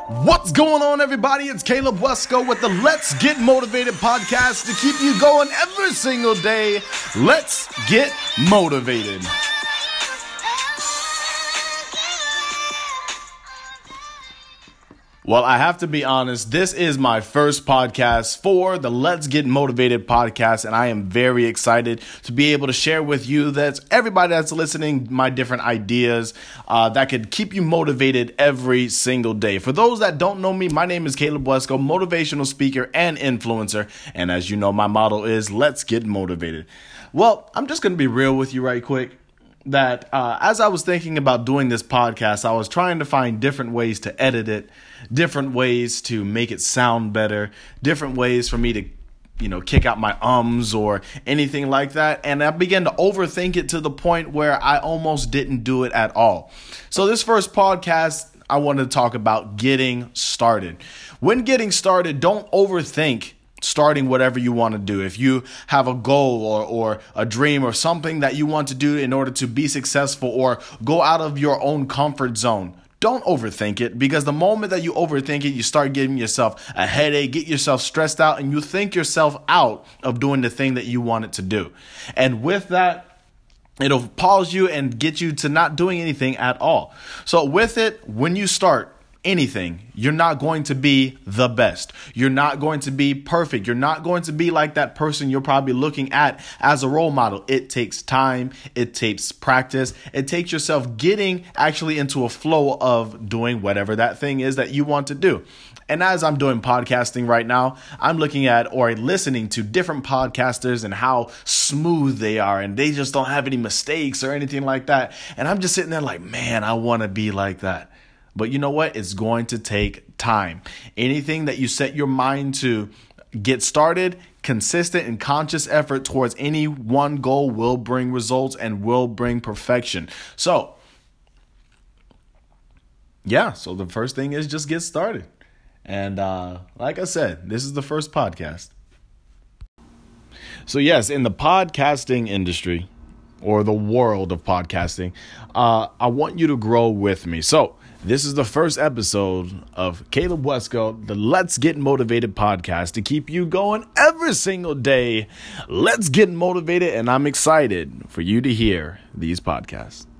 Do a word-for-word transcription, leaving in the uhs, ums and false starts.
What's going on, everybody? It's Caleb Wesco with the Let's Get Motivated podcast to keep you going every single day. Let's get motivated. Well, I have to be honest, this is my first podcast for the Let's Get Motivated podcast, and I am very excited to be able to share with you that everybody that's listening my different ideas uh, that could keep you motivated every single day. For those that don't know me, my name is Caleb Wesco, motivational speaker and influencer, and as you know, my motto is Let's Get Motivated. Well, I'm just going to be real with you right quick. That uh, as I was thinking about doing this podcast, I was trying to find different ways to edit it, different ways to make it sound better, different ways for me to, you know, kick out my ums or anything like that. And I began to overthink it to the point where I almost didn't do it at all. So this first podcast, I wanted to talk about getting started. When getting started, don't overthink starting whatever you want to do. If you have a goal or, or a dream or something that you want to do in order to be successful or go out of your own comfort zone, don't overthink it, because the moment that you overthink it, you start giving yourself a headache, get yourself stressed out, and you think yourself out of doing the thing that you wanted to do. And with that, it'll pause you and get you to not doing anything at all. So with it, when you start anything, you're not going to be the best. You're not going to be perfect. You're not going to be like that person you're probably looking at as a role model. It takes time. It takes practice. It takes yourself getting actually into a flow of doing whatever that thing is that you want to do. And as I'm doing podcasting right now, I'm looking at or listening to different podcasters and how smooth they are, and they just don't have any mistakes or anything like that. And I'm just sitting there like, man, I want to be like that. But you know what? It's going to take time. Anything that you set your mind to get started, consistent and conscious effort towards any one goal will bring results and will bring perfection. So, yeah, so the first thing is just get started. And uh, like I said, this is the first podcast. So yes, in the podcasting industry or the world of podcasting, uh, I want you to grow with me. So this is the first episode of Caleb Wesco, the Let's Get Motivated podcast to keep you going every single day. Let's get motivated, and I'm excited for you to hear these podcasts.